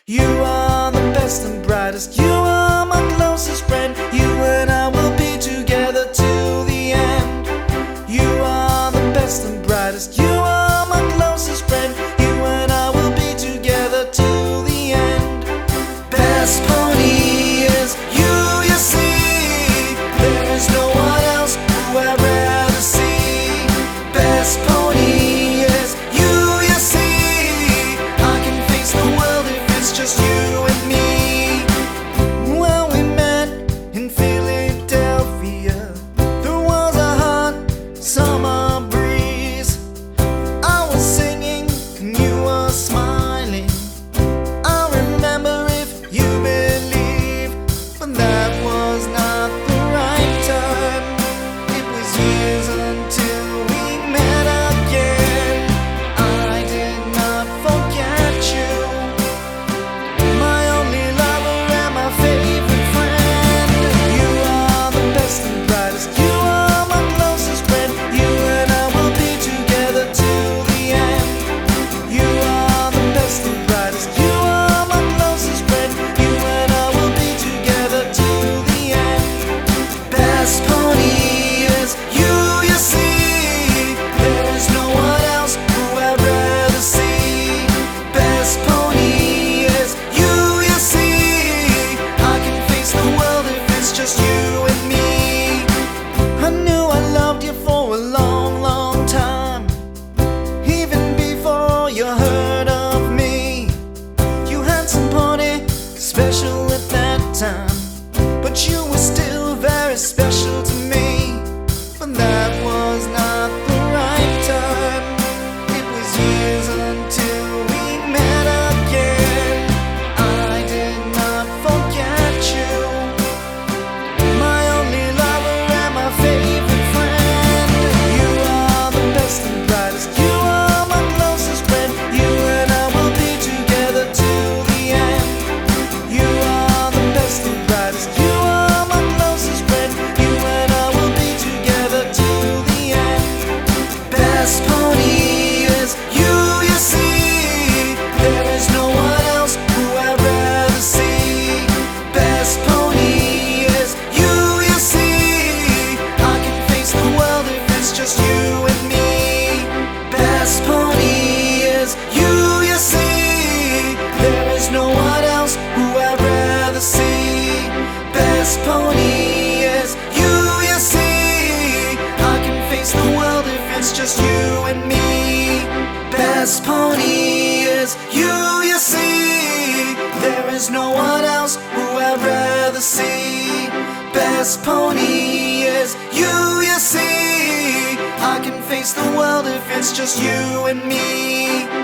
You are the best and brightest, you are my closest friend. You and I will be together till the end. You are the best and brightest, you are my closest friend. You and I will be together till the end. Best pony is you see. There is no one else who I'd rather see. Best pony is you see. I can face the world if it's just you and me. Well, we met in Philadelphia. There was a hot summer breeze. I was singing and you were smiling. I remember if you believe, but that was not the right time. It was years until we met again. I did not forget you, my only lover and my favorite friend. You are the best and brightest, you are my closest friend. You and I will be together till the end. You are the best and brightest, you are my closest friend. You and I will be together till the end. Best pony is you see. There is no one else who I'd rather see. Best pony is you see. I can face the world if it's just you and me. I knew I loved you for a long, long time, even before you heard of me. You had some pony special at that time, but you were still very special to me. But that was not the right time. It was years until we met again. I did not forget you, my only lover and my favorite friend. You are the best and brightest, you are my closest friend. You and I will be together till the end. You are the best and brightest, you are my closest friend. You and I will be together till the end. Best pony is you see. There is no one else who I'd rather see. Best pony is you see. I can face the world if it's just you and me. Best pony is you see. There is no one else who I'd rather see. Best pony is you see. I can face the world if it's just you and me. Best pony is you see. There is no one else who I'd rather see. Best pony is you see. I can face the world if it's just you and me.